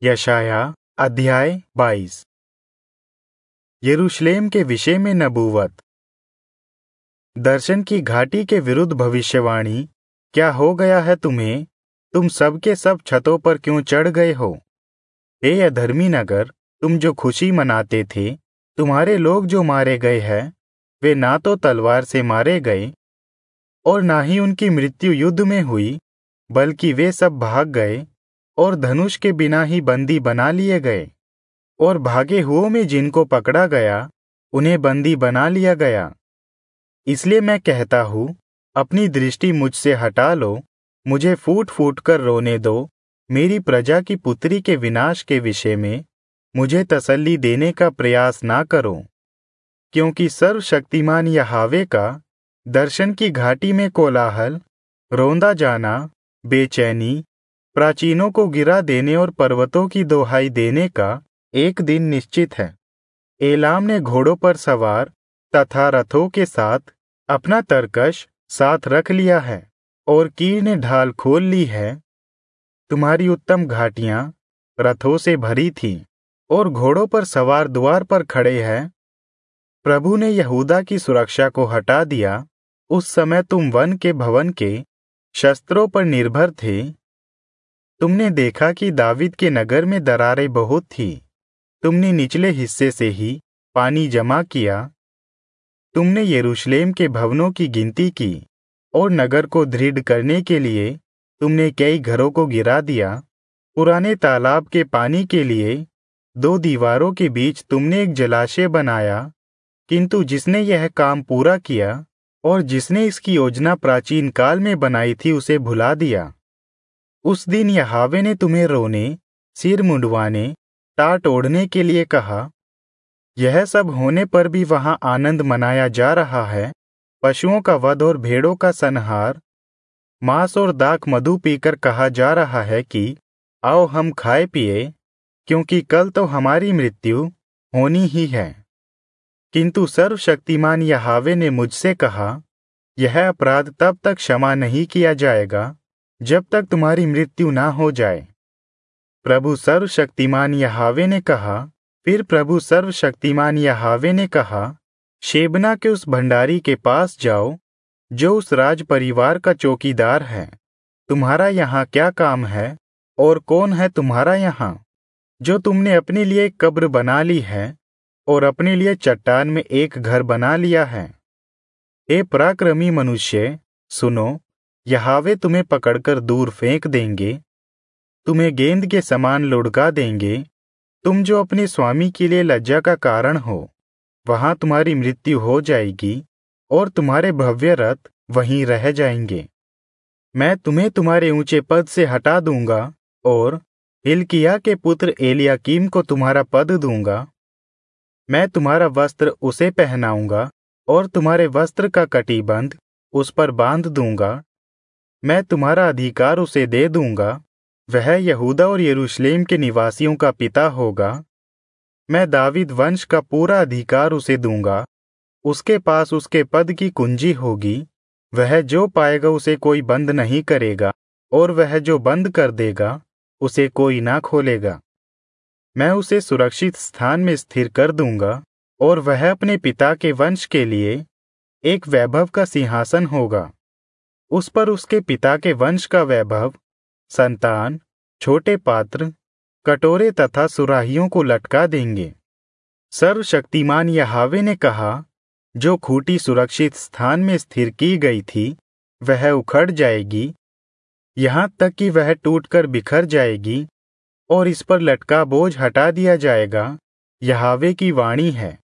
यशाया अध्याय 22। यरूशलेम के विषय में नबूवत। दर्शन की घाटी के विरुद्ध भविष्यवाणी। क्या हो गया है तुम्हें? तुम सबके सब छतों पर क्यों चढ़ गए हो? हे अधर्मी नगर, तुम जो खुशी मनाते थे, तुम्हारे लोग जो मारे गए हैं, वे ना तो तलवार से मारे गए और ना ही उनकी मृत्यु युद्ध में हुई, बल्कि वे सब भाग गए और धनुष के बिना ही बंदी बना लिए गए। और भागे हुओं में जिनको पकड़ा गया, उन्हें बंदी बना लिया गया। इसलिए मैं कहता हूँ, अपनी दृष्टि मुझसे हटा लो, मुझे फूट फूट कर रोने दो। मेरी प्रजा की पुत्री के विनाश के विषय में मुझे तसल्ली देने का प्रयास ना करो, क्योंकि सर्वशक्तिमान यहोवा का दर्शन की घाटी में कोलाहल, रोंदा जाना, बेचैनी, प्राचीनों को गिरा देने और पर्वतों की दोहाई देने का एक दिन निश्चित है। एलाम ने घोड़ों पर सवार तथा रथों के साथ अपना तरकश साथ रख लिया है और कीर ने ढाल खोल ली है। तुम्हारी उत्तम घाटियां रथों से भरी थीं और घोड़ों पर सवार द्वार पर खड़े हैं। प्रभु ने यहूदा की सुरक्षा को हटा दिया। उस समय तुम वन के भवन के शस्त्रों पर निर्भर थे। तुमने देखा कि दावीद के नगर में दरारें बहुत थी। तुमने निचले हिस्से से ही पानी जमा किया। तुमने यरूशलेम के भवनों की गिनती की और नगर को दृढ़ करने के लिए तुमने कई घरों को गिरा दिया। पुराने तालाब के पानी के लिए 2 दीवारों के बीच तुमने एक जलाशय बनाया, किंतु जिसने यह काम पूरा किया और जिसने इसकी योजना प्राचीन काल में बनाई थी, उसे भुला दिया। उस दिन यहोवा ने तुम्हें रोने, सिर मुंडवाने, टाट ओढ़ने के लिए कहा। यह सब होने पर भी वहां आनंद मनाया जा रहा है। पशुओं का वध और भेड़ों का संहार, मांस और दाख मधु पीकर कहा जा रहा है कि आओ हम खाए पिए, क्योंकि कल तो हमारी मृत्यु होनी ही है। किंतु सर्वशक्तिमान यहोवा ने मुझसे कहा, यह अपराध तब तक क्षमा नहीं किया जाएगा जब तक तुम्हारी मृत्यु ना हो जाए। प्रभु सर्वशक्तिमान यहोवा ने कहा। फिर प्रभु सर्वशक्तिमान यहोवा ने कहा, शेबना के उस भंडारी के पास जाओ, जो उस राज परिवार का चौकीदार है। तुम्हारा यहाँ क्या काम है और कौन है तुम्हारा यहाँ, जो तुमने अपने लिए एक कब्र बना ली है और अपने लिए चट्टान में एक घर बना लिया है? हे पराक्रमी मनुष्य, सुनो, यहोवा तुम्हें पकड़कर दूर फेंक देंगे, तुम्हें गेंद के समान लुढ़का देंगे। तुम जो अपने स्वामी के लिए लज्जा का कारण हो, वहां तुम्हारी मृत्यु हो जाएगी और तुम्हारे भव्य रथ वहीं रह जाएंगे। मैं तुम्हें तुम्हारे ऊंचे पद से हटा दूंगा और हिल्किय्याह के पुत्र एलियाकीम को तुम्हारा पद दूंगा। मैं तुम्हारा वस्त्र उसे पहनाऊंगा और तुम्हारे वस्त्र का कटीबंध उस पर बांध दूंगा। मैं तुम्हारा अधिकार उसे दे दूंगा। वह यहूदा और यरूशलेम के निवासियों का पिता होगा। मैं दावीद वंश का पूरा अधिकार उसे दूंगा। उसके पास उसके पद की कुंजी होगी। वह जो पाएगा उसे कोई बंद नहीं करेगा, और वह जो बंद कर देगा उसे कोई ना खोलेगा। मैं उसे सुरक्षित स्थान में स्थिर कर दूंगा, और वह अपने पिता के वंश के लिए एक वैभव का सिंहासन होगा। उस पर उसके पिता के वंश का वैभव, संतान, छोटे पात्र, कटोरे तथा सुराहियों को लटका देंगे। सर्वशक्तिमान यहोवा ने कहा, जो खूंटी सुरक्षित स्थान में स्थिर की गई थी, वह उखड़ जाएगी, यहाँ तक कि वह टूटकर बिखर जाएगी, और इस पर लटका बोझ हटा दिया जाएगा। यहोवा की वाणी है।